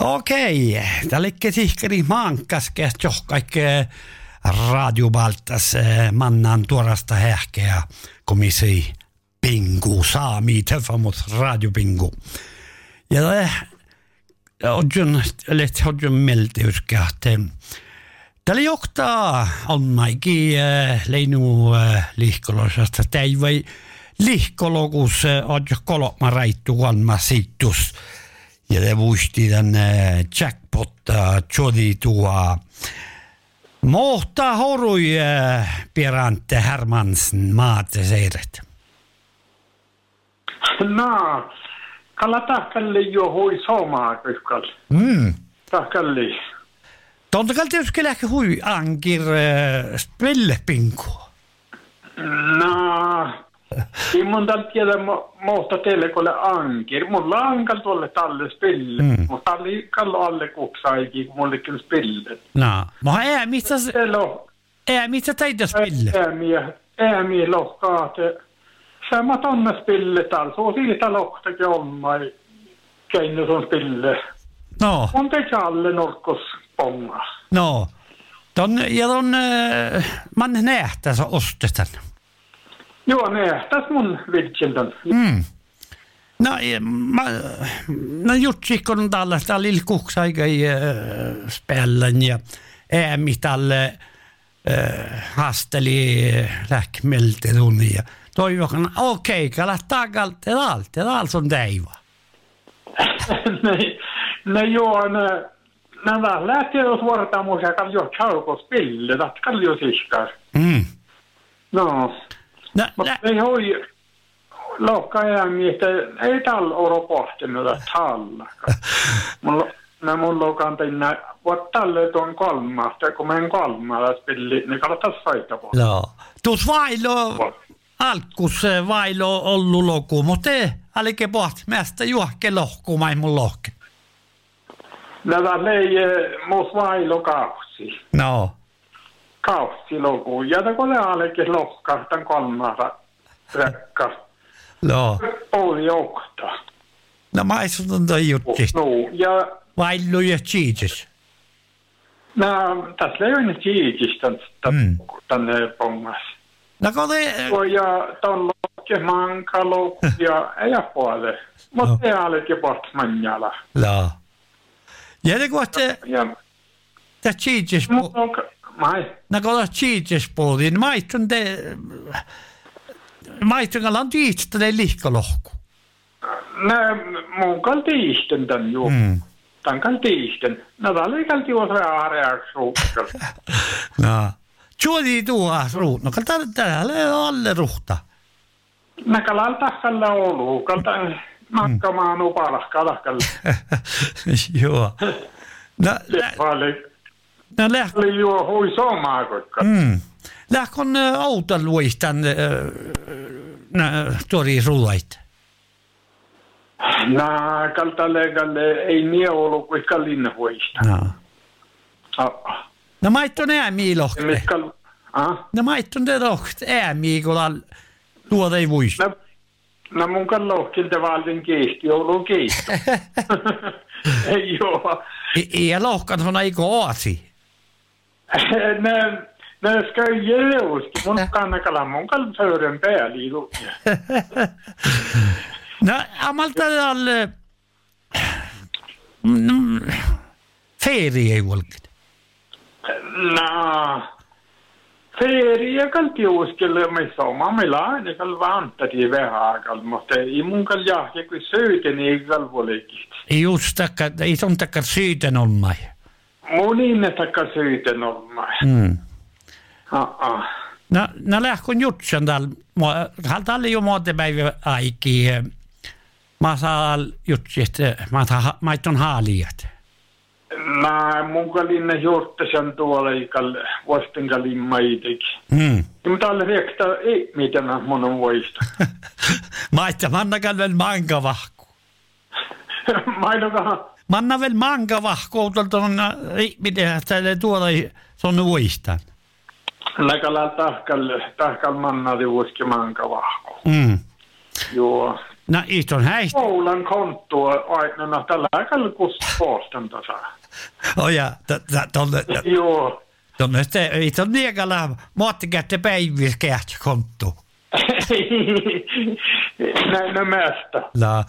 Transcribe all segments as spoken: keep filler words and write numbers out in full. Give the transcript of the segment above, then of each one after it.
Okei, tälle tihkeri maankas johkaikke radiobaltas mannan tuorasta hähkeä komisi pingu saami tefamot radiopingu. Ja odjun let odjun melteyska te tälle johtaa onnaiki leinu lihkolosasta täivai lihkologus odjo kolma raittu kolma sittus. Ja det vuisti den jackpot tjodi tuo mohta horui Pirante Hermansen maateseiret. No, kalla tahkalli jo hui somaa kyskal. Mm. Tahkalli. Tontakal tietysti lähti hui ankir spellepinku. No, ei mun tällä tiedä mohta teille kuule ankir. Mulla ankal tuolle talle spille. Mm. Mutta oli kallo alle kuksaikin, kun mulla kyllä spille. No, mutta ei mistä ei mistä teitä spille. Äämiä, äämiä lohkaat. Sama tonne spille täällä. Se on siitä lohtakin ommai. Keino sun spille. No. On teki alle norkkos ponga. No. Ton, ja ton äh, man nähtäs ostetan. Joo, nähtäs mun viltsiltän. Mm. No, mä, no jutsikon tällaista lilkuksaikä äh, spällen ja äämi tälle äh, hasteli lähkmeltetun ja toivokan, okei, okay, kalla takalta täältä, täältä on teiva. Nej, nej, joo, ne, nämä lähtee suorata muista, kan jo tjaukos pille, dat kan jo siskar. Mm. No, no mutta ei hoi lohka äämi, että ei täällä ole pohtinut, että tallakaan. Mulla, ne mulla on kantina, voit tälle tuon kolmasta, kun mä en kolmalla spilli, niin kannattaa saita pois. No, tuus vailo, alkus vailo ollut loku, mutta ei, alike pohti, mästä juokke lohku, mä ei mun lohke. Nämä lei muus vailo kausi. No. Kausi loku, ja kun ne alike lohka, tämän kolmasta rekka. No. Oli okta. No mä isun toi jutti. No, ja... Vailo ja cheeses. No, tässä ei ole nyt cheeses tänne pongas. No kun te... Ja ton lohke mankalo ja ei puole. Mutta ei alike pohti manjala. No. Ja te kun te... Ja... Te cheeses... Mai. No kun te cheeses puoli, niin maitun te... Maitun kallan tiistä te lihkalohku. No, mun kal tiisten tän juu. Mm. Tän kal tiisten. No, tää oli kalti osa aareaksi ruukkal. No. Tjuodi tuohas ruut. No, kalta täällä on alle ruhta. No, kalal tahkalla olu. Kalta makkamaan upalas kalahkalle. Joo. No, no läh... Oli juo hui somaa koikka. Mm. Lähkon outan luistan tori ruuait. No, kalta legalle ei nie ollut kuinka linnahuista. No. Oh. No maitton äämii lohte. Mitkal... Ah? No maitton te lohte äämii, kun tuota ei muista. No, no mun kan lohkilta valden keisti, ollut keisti. Ei joo. Ei lohkan sona ei koasi. Ne, ne ska jäuski. Mun kannakala mun kan fören pääliilu. No, amalta alle... Ferie ei volkit. No, ferie kalti uskelle me soma me laane kal vantati vähäkal, mutta ei mun kal jahke kuin syyten ei kal volkit. Ei just takka, ei ton takka syyten olmai. Monin takka syyten olmai. Mm. Ah-ah. No, no lähkon jutsan täällä. Halta oli jo muotepäivä aiki. Mä saan jutsi, että mä ton haalijat. No, mun kalinne juurtasen tuolla ikal vasten kalin maitik. Mm. Mutta alle rekta ei mitä mä mun voista. Maita, manna kalvel manga vahku. Mainokahan. Manna vel manga vahku, tuon ei mitä tälle tuolla son voistan. Näkälä tahkal tahkal manna di uski manga vahku. Mm. Joo. No, iton häistä. Koulan konttoa aikana tällä aikalla kuspoostan tasa. Oja, tonne... Joo. Tonne sitten, iton niekalla muottikätte päivissä kähtsä konttoa. Näin on mästä. No.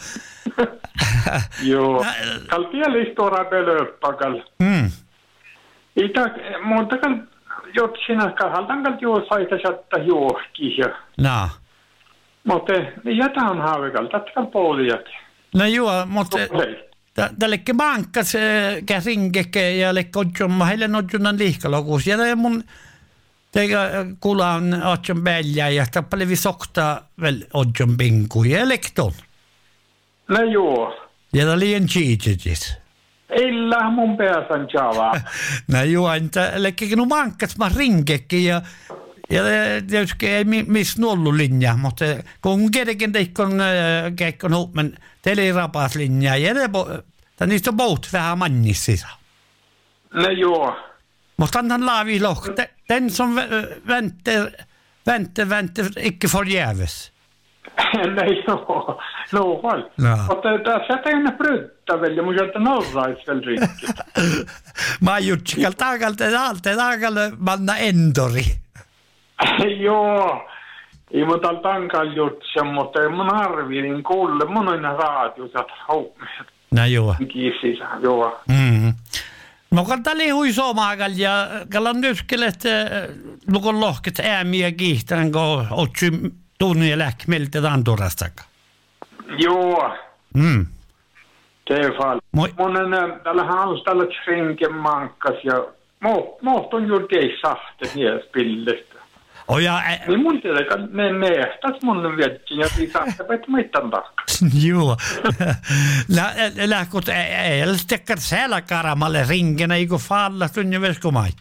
Joo. Kal pielistä belöppakal. Mm. Itä, monta kal jotsina kahaltan kal juo saita satta juohki ja. No. Mutta jätään haavikal, tatkal puolijat. No joo, mutta tällekin mankkas käsinkekke ja lekki odjumma, heille odjunnan liikalokuus. Ja mun teikä kulaan odjun väljää ja tappalevi soktaa väl odjun pinku ja lekton. No joo. Ja tämä liian cheatetis. Illa mun pääsän javaa. No joo, että lekki nu mankkas mä rinkekin ja ja tietysti ei missä nollu linja, mutta kun kerrankin teikon keikkon huumen telerapas linjaa, ja niistä on bout vähän mannis sisään. No joo. Mutta annan laavi lohk, den som väntar, väntar, väntar, ikke forgäves. No joo, no val. Mutta tässä ei enää brytta väl, mutta sieltä norrais väl rikki. Mä jutsikal takalta, takalta, takalta, manna endori. Joo, ei mun täällä tankal jutsia, mutta ei mun arviin kuulle. Mun on aina raadios, että hau. No joo. Kiitos, joo. Mm. No kun täällä hui somaakal ja kallan nyskelet lukon lohket äämiä kiihtään, kun otsi tunnin ja lähki meiltä tanturastaka. Joo. Mm. Det är fall. Moi. Mun on tällä hans tällä trinken mankas ja mått on ju det sahte ner spillet. Oh ja, niin mun tiedä, ne mehtas mun viettiin ja viisaatte peit mitään takka. Joo. Lähkut ei stekkar selkaramalle ringenä, eikö falla tunne veskumait?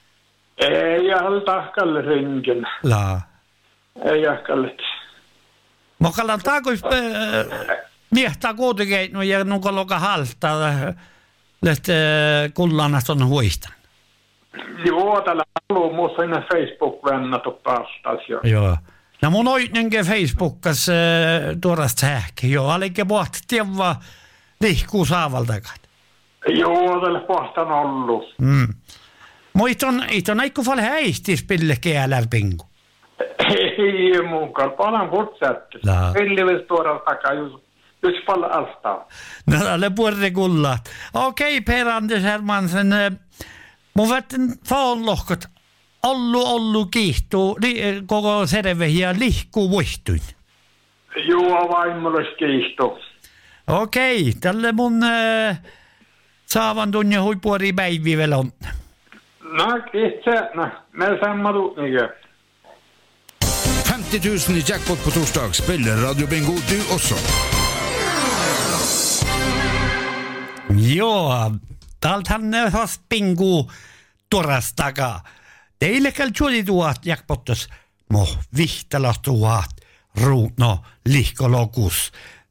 Ei all tahkalle ringen. La. Ei ahkalle. Mokallan takuis miehtaa kuitenkin no ja nukoloka halta lähte kullanast on huistan. Joo, tällä on muussa aina Facebook-vännät on päästäis jo. Joo. No mun oitnenkin Facebookas äh, tuorast häkki. Joo, alinke pohti tievaa lihkuu saavaltakaan. Joo, tällä pohtan ollut. Mm. Mun iton, iton aikku fal häistis pille kielär pingu. Ei mukaan, palan fortsätter. Pillivis tuoda takaa just, just paljon alstaa. No, alle puolta kullaa. Okei, Per Anders Hermansen. Mun vätten faanlohkot ollu ollu kiihtuu koko serve ja lihkuu vuistuin. Joo, vaimollis kiihtuu. Okei, tälle mun äh, saavan tunnin huipuori päivi vielä on. No, kiitos. No, me samma niinkö. femtio tusen i jackpot på torsdag. Spiller Radio Bingo du også. Joo, täältähän ne fast bingo torstaga. Teille kaltsuli tuot jackpotus. Mo vihtala tuot ruutno lihkolokus.